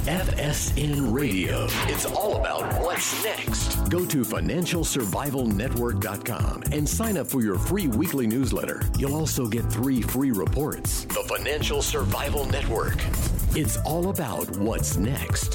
FSN Radio. It's all about what's next. Go to financialsurvivalnetwork.com and sign up for your free weekly newsletter. You'll also get 3 free reports. The Financial Survival Network. It's all about what's next.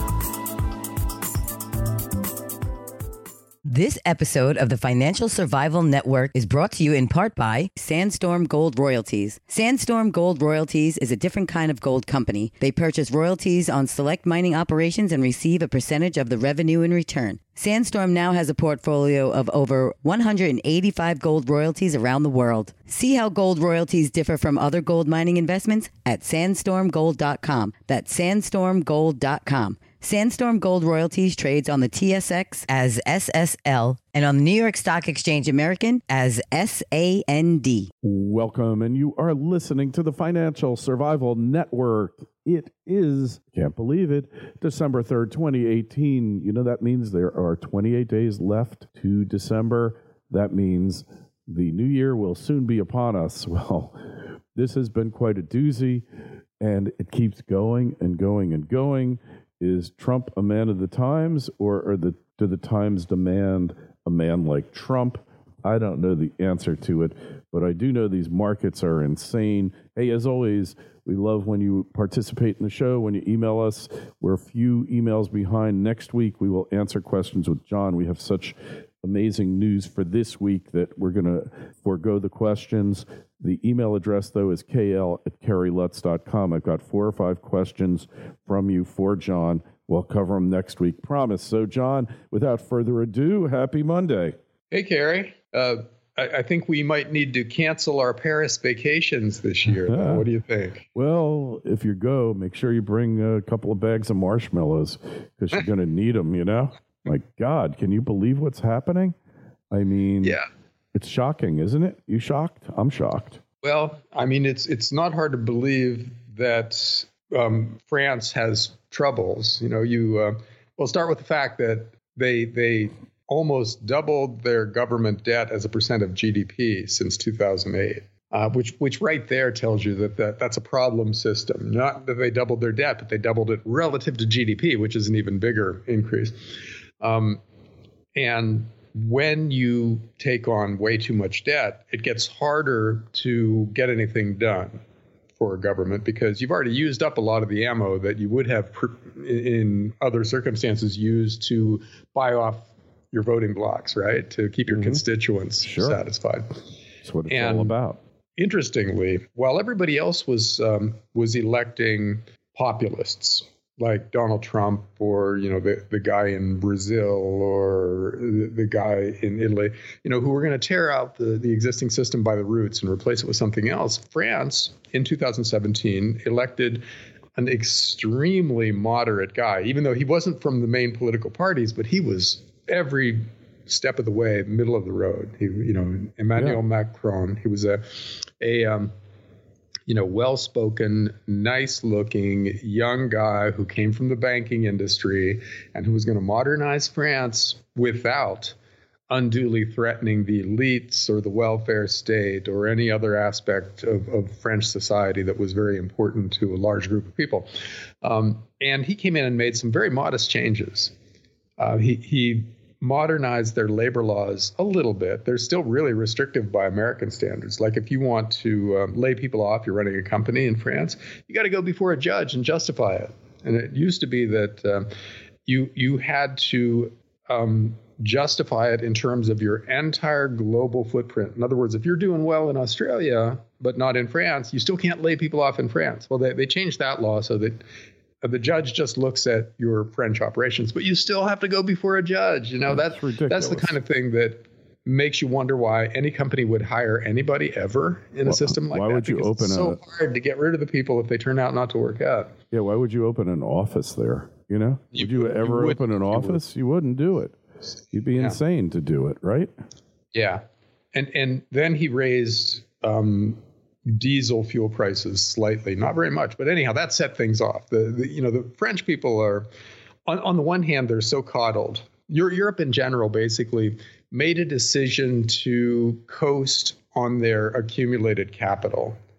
This episode of the Financial Survival Network is brought to you in part by Sandstorm Gold Royalties. Sandstorm Gold Royalties is a different kind of gold company. They purchase royalties on select mining operations and receive a percentage of the revenue in return. Sandstorm now has a portfolio of over 185 gold royalties around the world. See how gold royalties differ from other gold mining investments at sandstormgold.com. That's sandstormgold.com. Sandstorm Gold Royalties trades on the TSX as SSL and on the New York Stock Exchange American as SAND. Welcome, and you are listening to the Financial Survival Network. It is, can't believe it, December 3rd, 2018. You know, that means there are 28 days left to December. That means the new year will soon be upon us. Well, this has been quite a doozy, and it keeps going and going and going. Is Trump a man of the times, or do the times demand a man like Trump? I don't know the answer to it, but I do know these markets are insane. Hey, as always, we love when you participate in the show, when you email us. We're a few emails behind. Next week, we will answer questions with John. We have such amazing news for this week that we're going to forego the questions. The email address, though, is kl@kerrylutz.com. I've got 4 or 5 questions from you for John. We'll cover them next week, promise. So, John, without further ado, happy Monday. Hey, Kerry. I think we might need to cancel our Paris vacations this year. What do you think? Well, if you go, make sure you bring a couple of bags of marshmallows because you're going to need them, you know? My God, can you believe what's happening? I mean, yeah. It's shocking, isn't it? You shocked? I'm shocked. Well, I mean, it's not hard to believe that France has troubles. You know, we'll start with the fact that they almost doubled their government debt as a percent of GDP since 2008, which right there tells you that's a problem system. Not that they doubled their debt, but they doubled it relative to GDP, which is an even bigger increase. And when you take on way too much debt, it gets harder to get anything done for a government because you've already used up a lot of the ammo that you would have in other circumstances used to buy off your voting blocks, right? To keep your constituents satisfied. That's what it's all about. Interestingly, while everybody else was electing populists, like Donald Trump or, you know, the guy in Brazil or the guy in Italy, you know, who were going to tear out the existing system by the roots and replace it with something else. France in 2017 elected an extremely moderate guy, even though he wasn't from the main political parties, but he was every step of the way, middle of the road. He, you know, Emmanuel Macron, he was a well-spoken, nice-looking young guy who came from the banking industry and who was going to modernize France without unduly threatening the elites or the welfare state or any other aspect of French society that was very important to a large group of people. And he came in and made some very modest changes. He modernized their labor laws a little bit. They're still really restrictive by American standards. Like if you want to lay people off, you're running a company in France, you got to go before a judge and justify it. And it used to be that you had to justify it in terms of your entire global footprint. In other words, if you're doing well in Australia, but not in France, you still can't lay people off in France. Well, they changed that law so that the judge just looks at your French operations, but you still have to go before a judge. You know, that's ridiculous. That's the kind of thing that makes you wonder why any company would hire anybody ever in a system like that. Why would you open it's so hard to get rid of the people if they turn out not to work out. Yeah, why would you open an office there? You know, would you ever open an office? You wouldn't do it. You'd be insane to do it, right? Yeah, and then he raised diesel fuel prices slightly, not very much, but anyhow, that set things off. The French people are, on the one hand, they're so coddled. Europe in general basically made a decision to coast on their accumulated capital.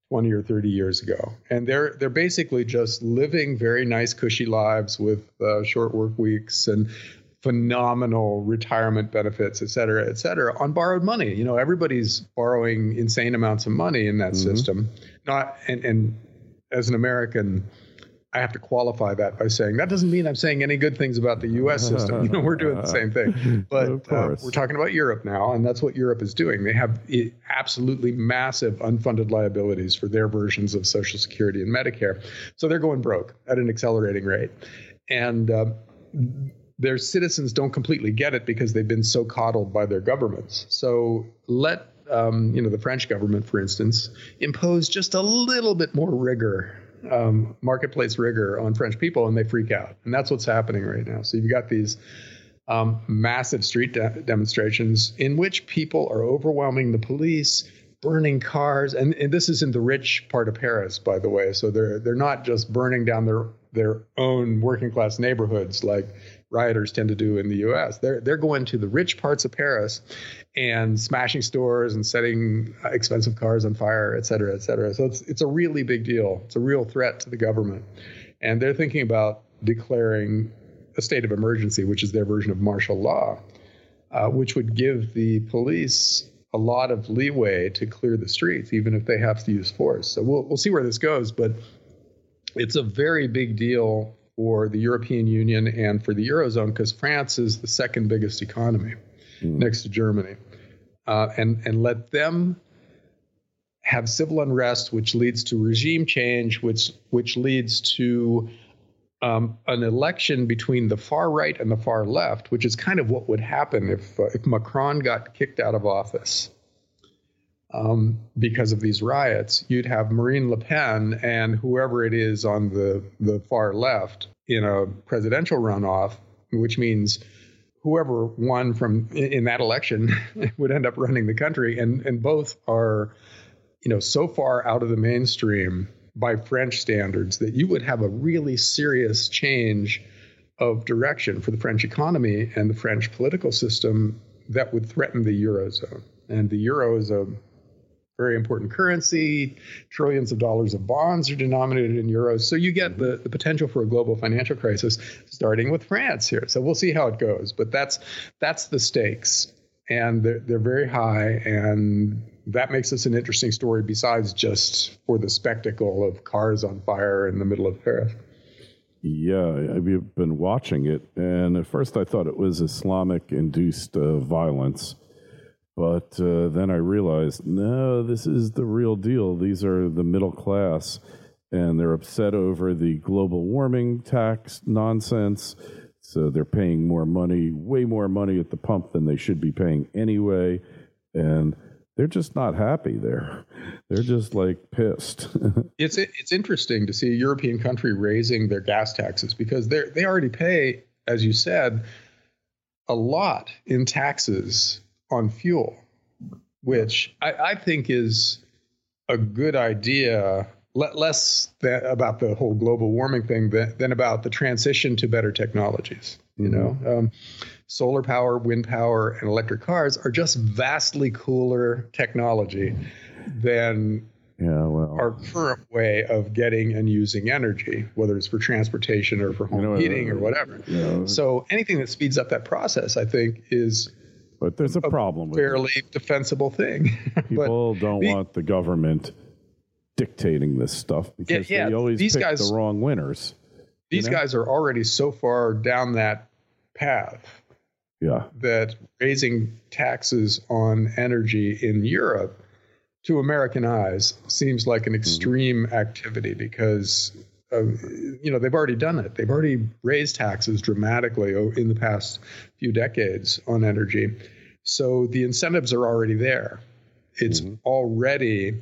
20 or 30 years ago. And they're basically just living very nice, cushy lives with short work weeks and phenomenal retirement benefits, et cetera, on borrowed money. You know, everybody's borrowing insane amounts of money in that system. And as an American, I have to qualify that by saying that doesn't mean I'm saying any good things about the U.S. system. You know, we're doing the same thing. But we're talking about Europe now, and that's what Europe is doing. They have absolutely massive unfunded liabilities for their versions of Social Security and Medicare. So they're going broke at an accelerating rate. And their citizens don't completely get it because they've been so coddled by their governments. So let the French government, for instance, impose just a little bit more rigor, marketplace rigor on French people, and they freak out. And that's what's happening right now. So you've got these massive street demonstrations in which people are overwhelming the police, burning cars. And this is in the rich part of Paris, by the way. So they're not just burning down their own working class neighborhoods like rioters tend to do in the U.S. They're going to the rich parts of Paris and smashing stores and setting expensive cars on fire, et cetera, et cetera. So it's a really big deal. It's a real threat to the government. And they're thinking about declaring a state of emergency, which is their version of martial law, which would give the police a lot of leeway to clear the streets, even if they have to use force. So we'll see where this goes, but it's a very big deal for the European Union and for the Eurozone, because France is the second biggest economy next to Germany. And let them have civil unrest, which leads to regime change, which leads to an election between the far right and the far left, which is kind of what would happen if Macron got kicked out of office. Because of these riots, you'd have Marine Le Pen and whoever it is on the far left in a presidential runoff, which means whoever won in that election would end up running the country. And both are, so far out of the mainstream by French standards that you would have a really serious change of direction for the French economy and the French political system that would threaten the Eurozone. And the euro is a very important currency. Trillions of dollars of bonds are denominated in euros. So you get the potential for a global financial crisis starting with France here. So we'll see how it goes. But that's the stakes. And they're very high. And that makes this an interesting story besides just for the spectacle of cars on fire in the middle of Paris. Yeah, I've been watching it. And at first I thought it was Islamic-induced violence. But then I realized, no, this is the real deal. These are the middle class, and they're upset over the global warming tax nonsense. So they're paying more money, way more money at the pump than they should be paying anyway. And they're just not happy there. They're just pissed. It's interesting to see a European country raising their gas taxes because they already pay, as you said, a lot in taxes on fuel, which I think is a good idea, less about the whole global warming thing than about the transition to better technologies. Solar power, wind power, and electric cars are just vastly cooler technology than our current way of getting and using energy, whether it's for transportation or for home heating or whatever. So anything that speeds up that process, I think, is But there's a problem with fairly defensible thing. People don't want the government dictating this stuff because they always pick the wrong winners. These guys are already so far down that path that raising taxes on energy in Europe, to American eyes, seems like an extreme activity because they've already done it. They've already raised taxes dramatically in the past few decades on energy. So the incentives are already there. It's already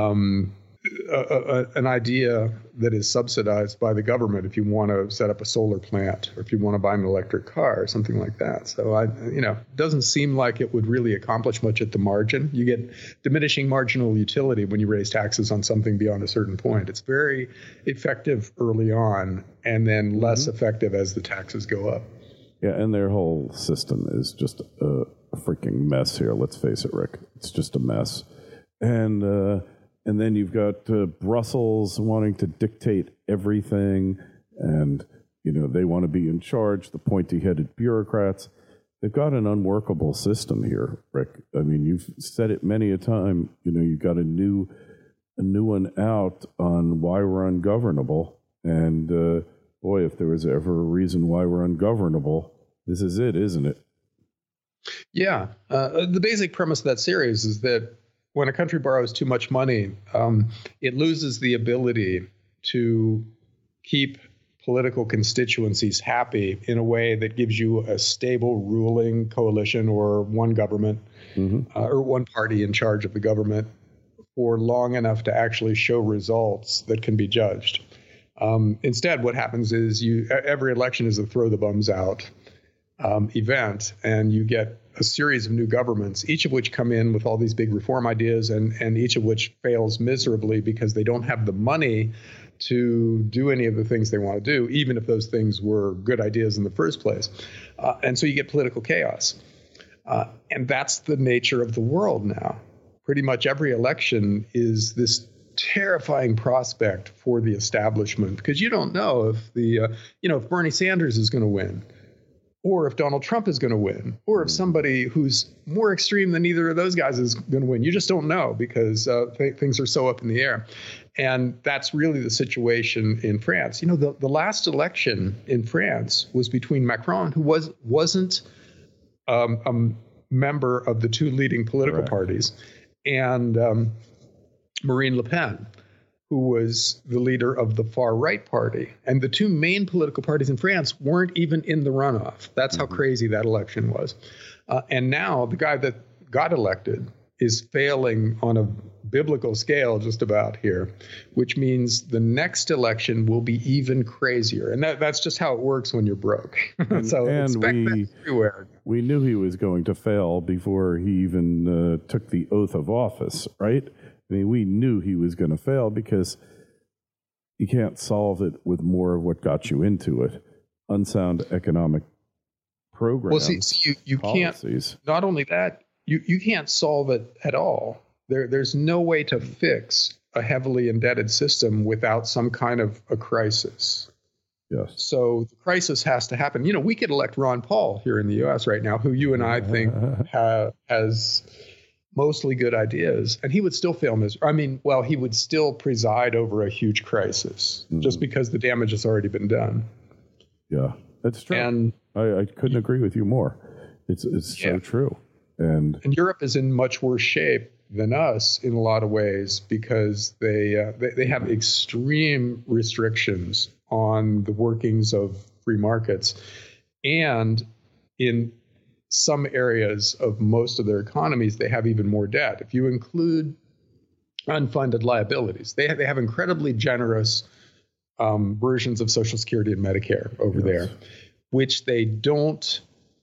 an idea that is subsidized by the government if you want to set up a solar plant or if you want to buy an electric car or something like that. So it doesn't seem like it would really accomplish much at the margin. You get diminishing marginal utility when you raise taxes on something beyond a certain point. It's very effective early on and then less effective as the taxes go up. Yeah, and their whole system is just a freaking mess here. Let's face it, Rick. It's just a mess. And And then you've got Brussels wanting to dictate everything, and they want to be in charge, the pointy-headed bureaucrats. They've got an unworkable system here, Rick. I mean, you've said it many a time. You've got a new one out on why we're ungovernable. And boy, if there was ever a reason why we're ungovernable, this is it, isn't it? Yeah. The basic premise of that series is that when a country borrows too much money, it loses the ability to keep political constituencies happy in a way that gives you a stable ruling coalition or one government or one party in charge of the government for long enough to actually show results that can be judged. Instead, what happens is every election is a throw the bums out event, and you get a series of new governments, each of which come in with all these big reform ideas, and each of which fails miserably because they don't have the money to do any of the things they want to do, even if those things were good ideas in the first place. And so you get political chaos. And that's the nature of the world now. Pretty much every election is this terrifying prospect for the establishment, because you don't know if if Bernie Sanders is going to win, or if Donald Trump is going to win, or if somebody who's more extreme than either of those guys is going to win. You just don't know because things are so up in the air. And that's really the situation in France. The last election in France was between Macron, who wasn't a member of the two leading political parties, and Marine Le Pen, who was the leader of the far-right party. And the two main political parties in France weren't even in the runoff. That's how crazy that election was. And now the guy that got elected is failing on a biblical scale just about here, which means the next election will be even crazier. And that's just how it works when you're broke. So expect that everywhere. We knew he was going to fail before he even took the oath of office, right? I mean, we knew he was going to fail because you can't solve it with more of what got you into it. Unsound economic programs. Well, see you can't, not only that, you can't solve it at all. There's no way to fix a heavily indebted system without some kind of a crisis. Yes. So the crisis has to happen. We could elect Ron Paul here in the U.S. right now, who you and I think has mostly good ideas, and he would still fail he would still preside over a huge crisis just because the damage has already been done. Yeah, that's true. And I couldn't agree with you more. It's so true. And Europe is in much worse shape than us in a lot of ways because they have extreme restrictions on the workings of free markets, and in some areas of most of their economies, they have even more debt. If you include unfunded liabilities, they have incredibly generous versions of Social Security and Medicare over there, which they don't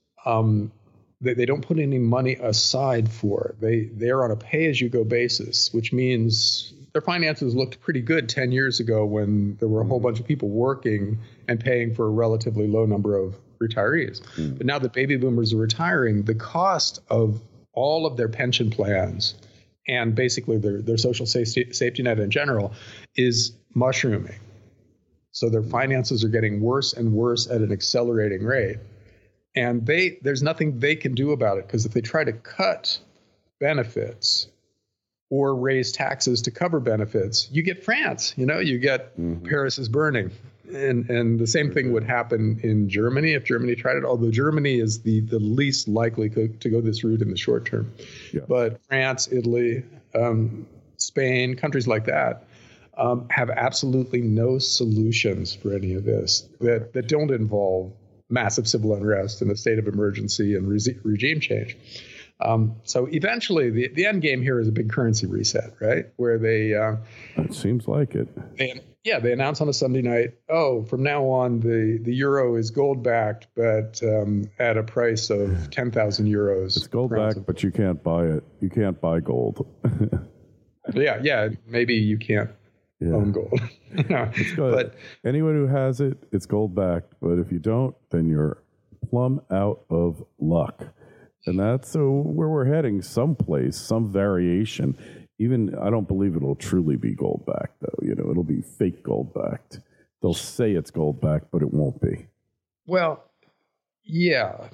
put any money aside for. They're on a pay-as-you-go basis, which means their finances looked pretty good 10 years ago when there were a whole bunch of people working and paying for a relatively low number of retirees. But now that baby boomers are retiring, the cost of all of their pension plans and basically their social safety net in general is mushrooming. So their finances are getting worse and worse at an accelerating rate. And there's nothing they can do about it, because if they try to cut benefits or raise taxes to cover benefits, you get France. You get Paris is burning. And the same thing would happen in Germany if Germany tried it, although Germany is the least likely to go this route in the short term. Yeah. But France, Italy, Spain, countries like that have absolutely no solutions for any of this that don't involve massive civil unrest and a state of emergency and regime change. So eventually, the end game here is a big currency reset, right? Where they it seems like it. They announce on a Sunday night, from now on the euro is gold backed, but at a price of 10,000 euros. It's gold backed, but you can't buy it. You can't buy gold. yeah. Maybe you can't own gold. But anyone who has it, it's gold backed. But if you don't, then you're plumb out of luck. And that's where we're heading, someplace, some variation. I don't believe it'll truly be gold backed, though. It'll be fake gold backed. They'll say it's gold backed, but it won't be. Well, yeah.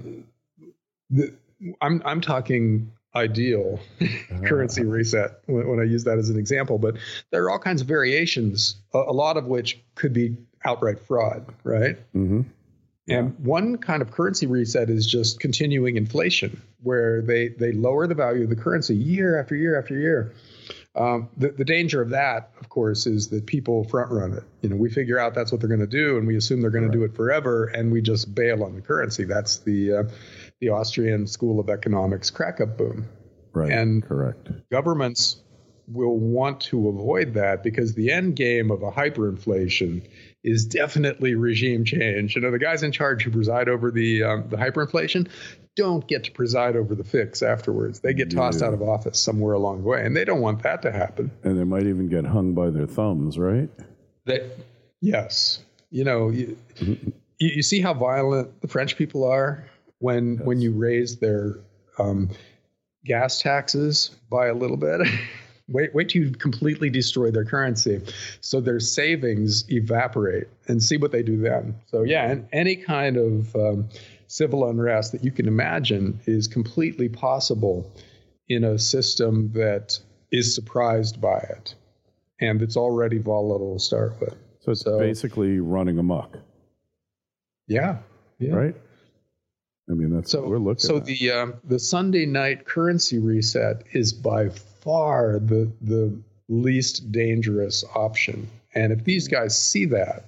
I'm talking ideal currency reset when I use that as an example, but there are all kinds of variations, a lot of which could be outright fraud, right? Mm-hmm. And one kind of currency reset is just continuing inflation, where they lower the value of the currency year after year after year. The danger of that, of course, is that people front run it. We figure out that's what they're going to do, and we assume they're going to do it forever, and we just bail on the currency. That's the Austrian School of Economics crack-up boom. Right. And correct. Governments will want to avoid that, because the end game of a hyperinflation is definitely regime change. The guys in charge who preside over the hyperinflation don't get to preside over the fix afterwards. They get tossed out of office somewhere along the way, and they don't want that to happen. And they might even get hung by their thumbs, right? Yes. You see how violent the French people are when you raise their gas taxes by a little bit. Wait till you completely destroy their currency, so their savings evaporate, and see what they do then. So and any kind of civil unrest that you can imagine is completely possible in a system that is surprised by it, and it's already volatile to start with. So it's basically running amok. Yeah. Right? I mean, that's what we're looking at. So the Sunday night currency reset is by far the least dangerous option. And if these guys see that,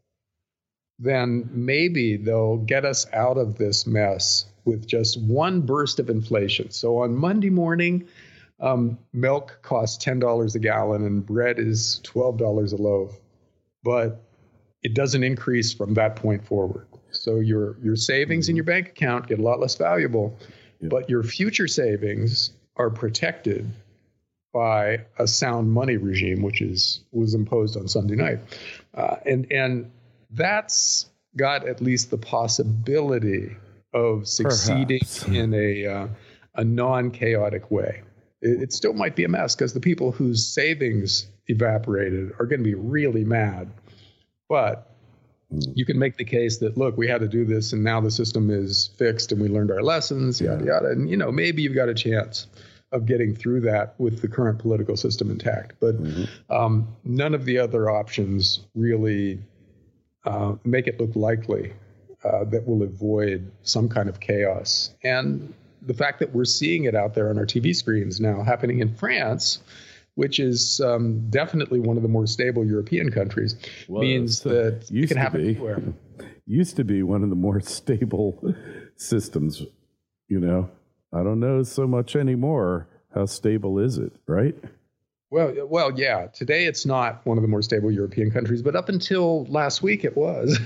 then maybe they'll get us out of this mess with just one burst of inflation. So on Monday morning, milk costs $10 a gallon and bread is $12 a loaf. But it doesn't increase from that point forward. So your savings in your bank account get a lot less valuable, but your future savings are protected by a sound money regime, which was imposed on Sunday night. And that's got at least the possibility of succeeding in a non-chaotic way. It still might be a mess, because the people whose savings evaporated are going to be really mad. But you can make the case that, look, we had to do this, and now the system is fixed, and we learned our lessons, yada, yada. And, maybe you've got a chance of getting through that with the current political system intact. But none of the other options really make it look likely that we'll avoid some kind of chaos. And the fact that we're seeing it out there on our TV screens now happening in France, which is definitely one of the more stable European countries, means that it can happen anywhere. Used to be one of the more stable systems, I don't know so much anymore. How stable is it, right? Well, yeah. Today it's not one of the more stable European countries, but up until last week it was.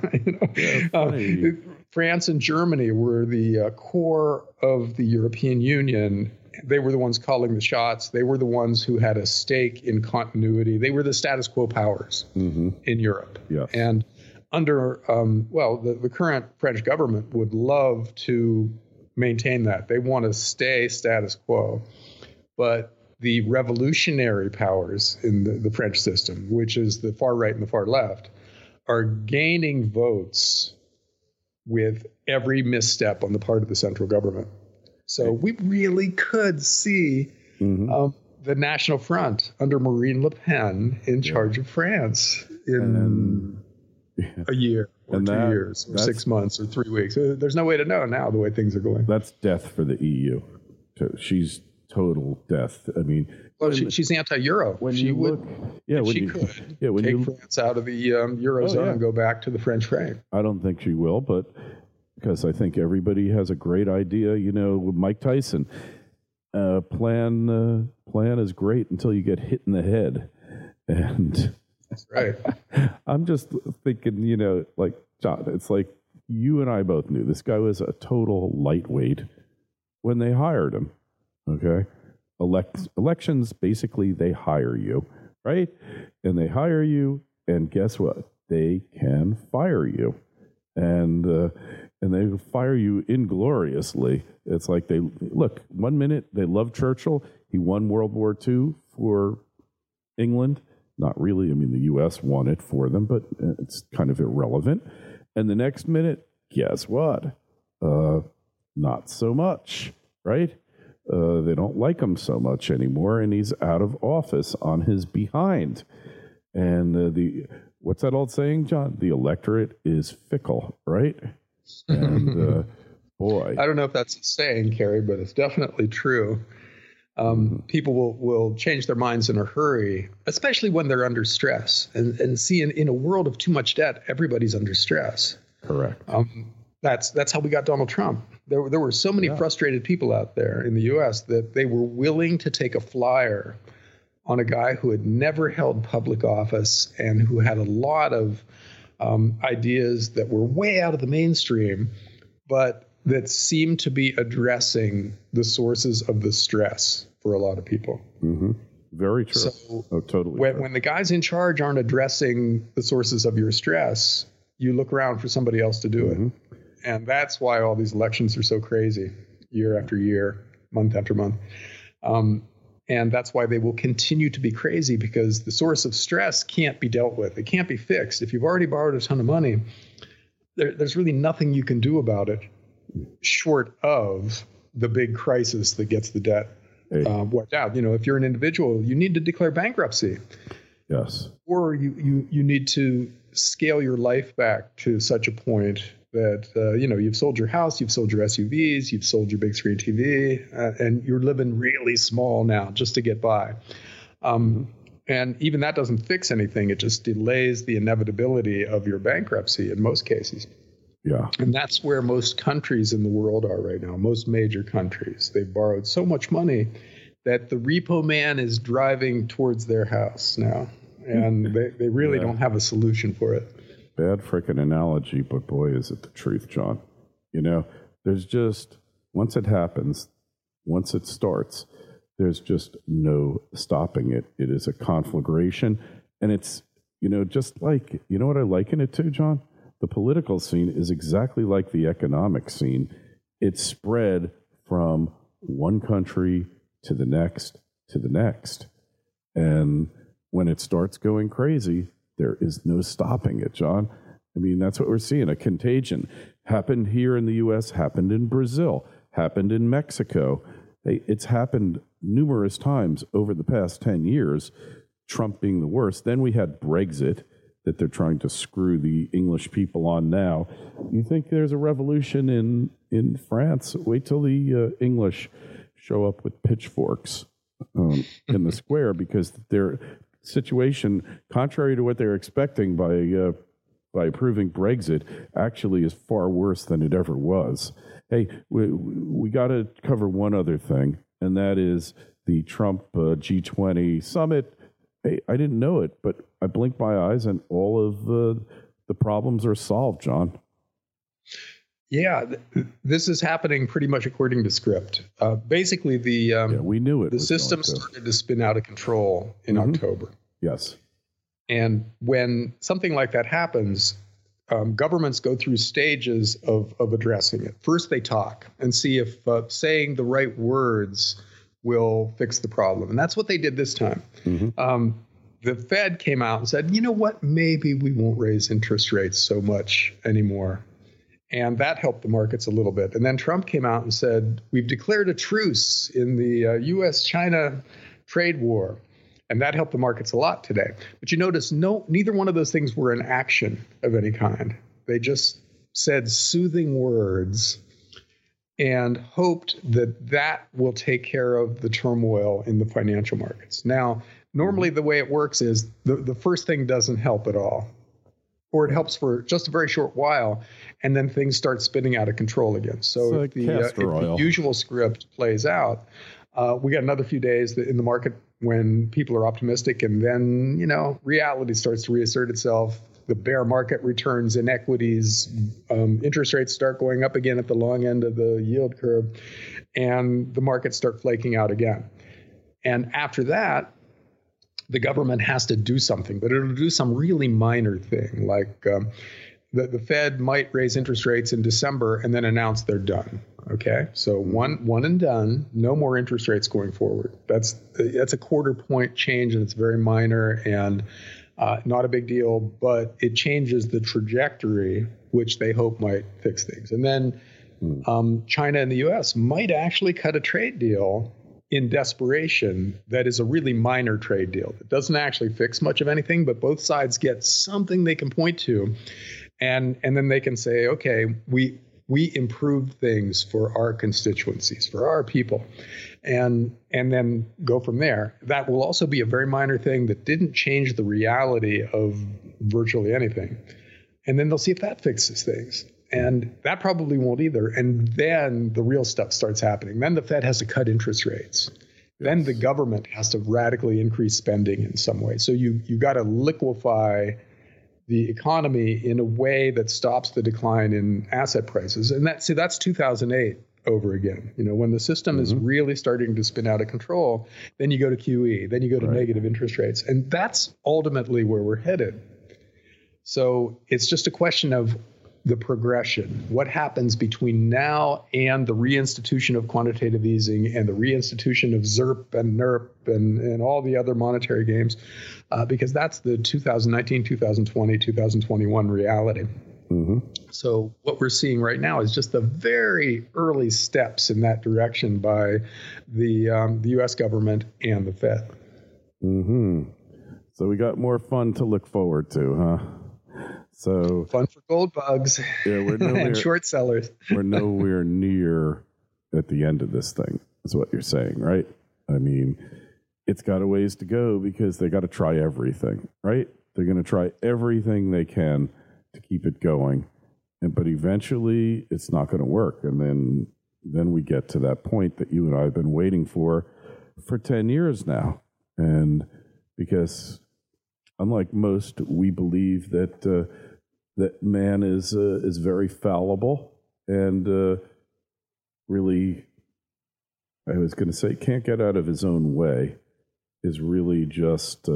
France and Germany were the core of the European Union. They were the ones calling the shots. They were the ones who had a stake in continuity. They were the status quo powers in Europe. Yes. And under, the current French government would love to maintain that. They want to stay status quo. But the revolutionary powers in the French system, which is the far right and the far left, are gaining votes with every misstep on the part of the central government. So we really could see the National Front under Marine Le Pen in charge of France in a year or 2 years or 6 months or 3 weeks. There's no way to know now the way things are going. That's death for the EU. She's total death. I mean, she's anti-Euro. She could take France out of the Eurozone and go back to the French frame. I don't think she will, but because I think everybody has a great idea. Mike Tyson, plan is great until you get hit in the head. And that's right. I'm just thinking, like, John, it's like you and I both knew this guy was a total lightweight when they hired him. Okay. Elections, basically, they hire you, right? And they hire you, and guess what? They can fire you. and they fire you ingloriously. It's like they look. 1 minute they love Churchill. He won World War II for England. Not really. I mean, the U.S. won it for them, but it's kind of irrelevant. And the next minute, guess what? Not so much, right? They don't like him so much anymore, and he's out of office on his behind. And what's that old saying, John? The electorate is fickle, right? And boy, I don't know if that's a saying, Kerry, but it's definitely true. People will change their minds in a hurry, especially when they're under stress. And see, in a world of too much debt, everybody's under stress. Correct. That's how we got Donald Trump. There were so many frustrated people out there in the U.S. that they were willing to take a flyer on a guy who had never held public office and who had a lot of ideas that were way out of the mainstream, but that seemed to be addressing the sources of the stress for a lot of people. Mm-hmm. Very true. So totally. When the guys in charge aren't addressing the sources of your stress, you look around for somebody else to do it. And that's why all these elections are so crazy year after year, month after month. And that's why they will continue to be crazy, because the source of stress can't be dealt with. It can't be fixed. If you've already borrowed a ton of money, there's really nothing you can do about it short of the big crisis that gets the debt wiped out. You know, if you're an individual, you need to declare bankruptcy. Yes. Or you need to scale your life back to such a point that, you've sold your house, you've sold your SUVs, you've sold your big screen TV, and you're living really small now just to get by. And even that doesn't fix anything. It just delays the inevitability of your bankruptcy in most cases. Yeah. And that's where most countries in the world are right now, most major countries. They've borrowed so much money that the repo man is driving towards their house now. And they really don't have a solution for it. Bad frickin' analogy, but boy, is it the truth, John. You know, there's just, once it happens, once it starts, there's just no stopping it. It is a conflagration. And it's, just like, you know what I liken it to, John? The political scene is exactly like the economic scene. It's spread from one country to the next to the next. And when it starts going crazy, there is no stopping it, John. I mean, that's what we're seeing. A contagion happened here in the U.S., happened in Brazil, happened in Mexico. It's happened numerous times over the past 10 years, Trump being the worst. Then we had Brexit that they're trying to screw the English people on now. You think there's a revolution in France? Wait till the English show up with pitchforks in the square, because their situation, contrary to what they're expecting by approving Brexit, actually is far worse than it ever was. Hey, we got to cover one other thing, and that is the Trump G20 summit. Hey, I didn't know it, but I blinked my eyes and all of the problems are solved, John. Yeah, this is happening pretty much according to script. Basically, we knew it. The system started to spin out of control in October. Yes. And when something like that happens, governments go through stages of addressing it. First, they talk and see if saying the right words will fix the problem. And that's what they did this time. The Fed came out and said, you know what, maybe we won't raise interest rates so much anymore. And that helped the markets a little bit. And then Trump came out and said, we've declared a truce in the U.S.-China trade war. And that helped the markets a lot today. But you notice neither one of those things were an action of any kind. They just said soothing words and hoped that will take care of the turmoil in the financial markets. Now, normally the way it works is the first thing doesn't help at all, or it helps for just a very short while, and then things start spinning out of control again. So if the usual script plays out, we got another few days in the market when people are optimistic, and then, reality starts to reassert itself. The bear market returns in equities, interest rates start going up again at the long end of the yield curve, and the markets start flaking out again. And after that, the government has to do something, but it'll do some really minor thing, like the Fed might raise interest rates in December and then announce they're done. Okay, so one and done, no more interest rates going forward. That's a quarter point change, and it's very minor and not a big deal, but it changes the trajectory, which they hope might fix things. And then China and the U.S. might actually cut a trade deal in desperation that is a really minor trade deal that doesn't actually fix much of anything, but both sides get something they can point to, and then they can say, okay, we improved things for our constituencies, for our people, and then go from there. That will also be a very minor thing that didn't change the reality of virtually anything. And then they'll see if that fixes things. And that probably won't either. And then the real stuff starts happening. Then the Fed has to cut interest rates. Then the government has to radically increase spending in some way. So you got to liquefy the economy in a way that stops the decline in asset prices. And that's 2008 over again. When the system is really starting to spin out of control, then you go to QE, then you go to negative interest rates. And that's ultimately where we're headed. So it's just a question of the progression. What happens between now and the reinstitution of quantitative easing and the reinstitution of ZIRP and NIRP and all the other monetary games, because that's the 2019, 2020, 2021 reality. So what we're seeing right now is just the very early steps in that direction by the U.S. government and the Fed. So we got more fun to look forward to, huh? So fun for gold bugs and short sellers. We're nowhere near at the end of this thing, is what you're saying, right? I mean, it's got a ways to go because they got to try everything, right? They're going to try everything they can to keep it going. But eventually it's not going to work. And then we get to that point that you and I have been waiting for 10 years now. And because unlike most, we believe that that man is very fallible and really, I was going to say, can't get out of his own way, is really just,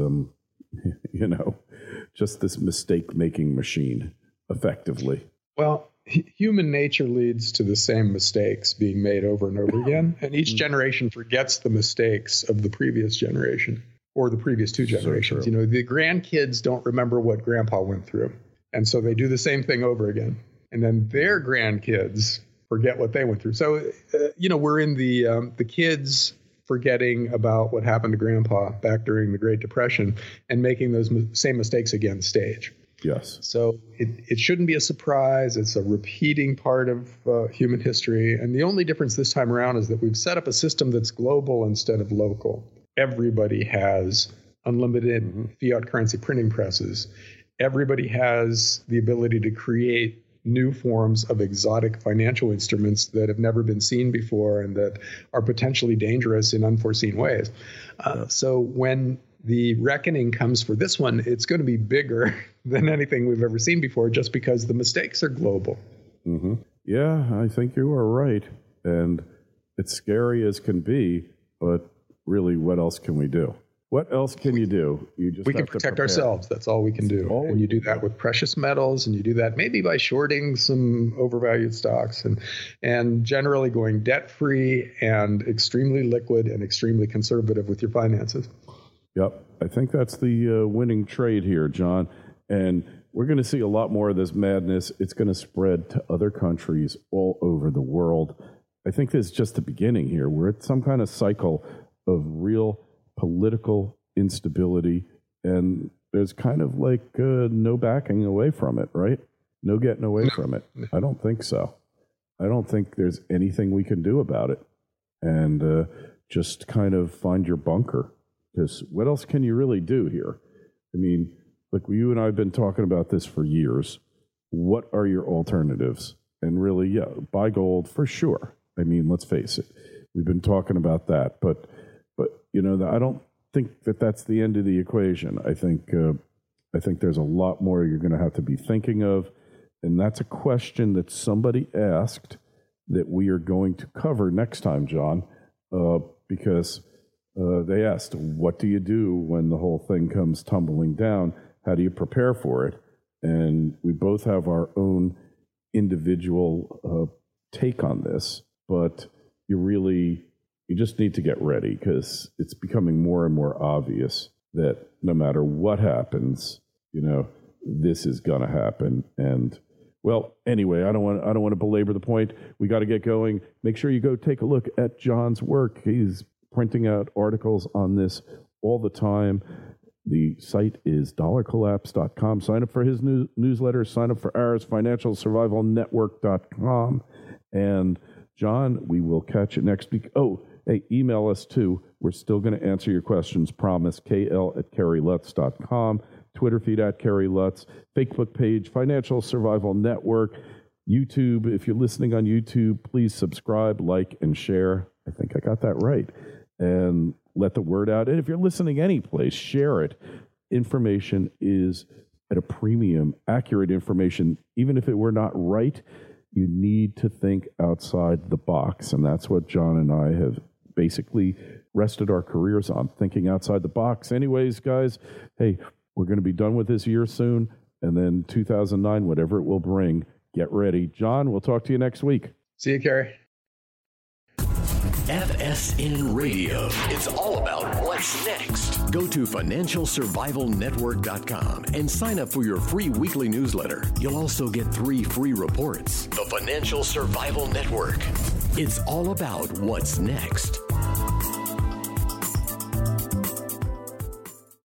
just this mistake-making machine, effectively. Well, human nature leads to the same mistakes being made over and over again, and each generation forgets the mistakes of the previous generation or the previous two generations. So the grandkids don't remember what grandpa went through, and so they do the same thing over again. And then their grandkids forget what they went through. So, we're in the kids forgetting about what happened to grandpa back during the Great Depression and making those same mistakes again stage. Yes. So it shouldn't be a surprise. It's a repeating part of human history. And the only difference this time around is that we've set up a system that's global instead of local. Everybody has unlimited fiat currency printing presses. Everybody has the ability to create new forms of exotic financial instruments that have never been seen before and that are potentially dangerous in unforeseen ways. So when the reckoning comes for this one, it's going to be bigger than anything we've ever seen before, just because the mistakes are global. Yeah, I think you are right. And it's scary as can be, but really, what else can we do? What else can you do? We can protect ourselves. That's all we can do. And you do that with precious metals, and you do that maybe by shorting some overvalued stocks and generally going debt-free and extremely liquid and extremely conservative with your finances. Yep. I think that's the winning trade here, John. And we're going to see a lot more of this madness. It's going to spread to other countries all over the world. I think this is just the beginning here. We're at some kind of cycle of real political instability, and there's kind of like no backing away from it, right? No getting away from it. I don't think so. I don't think there's anything we can do about it. And just kind of find your bunker. Because what else can you really do here? I mean, look, you and I have been talking about this for years. What are your alternatives? And really, yeah, buy gold for sure. I mean, let's face it. We've been talking about that. But I don't think that that's the end of the equation. I think there's a lot more you're going to have to be thinking of. And that's a question that somebody asked that we are going to cover next time, John, because they asked, what do you do when the whole thing comes tumbling down? How do you prepare for it? and we both have our own individual take on this, but you just need to get ready, because it's becoming more and more obvious that no matter what happens, this is going to happen. And well, anyway, I don't want to belabor the point. We got to get going. Make sure you go take a look at John's work. He's printing out articles on this all the time. The site is dollarcollapse.com. Sign up for his newsletter. Sign up for ours, financialsurvivalnetwork.com. And John, we will catch you next week. Oh, hey, email us too. We're still going to answer your questions. Promise. KL@KerryLutz.com. Twitter feed @KerryLutz. Facebook page, Financial Survival Network. YouTube, if you're listening on YouTube, please subscribe, like, and share. I think I got that right. And let the word out. And if you're listening any place, share it. Information is at a premium. Accurate information, even if it were not right, you need to think outside the box. And that's what John and I have basically rested our careers on, thinking outside the box. Anyways, guys, hey, we're going to be done with this year soon. And then 2009, whatever it will bring, get ready. John, we'll talk to you next week. See you, Kerry. FSN Radio. It's all about what's next. Go to financialsurvivalnetwork.com and sign up for your free weekly newsletter. You'll also get 3 free reports. The Financial Survival Network. It's all about what's next.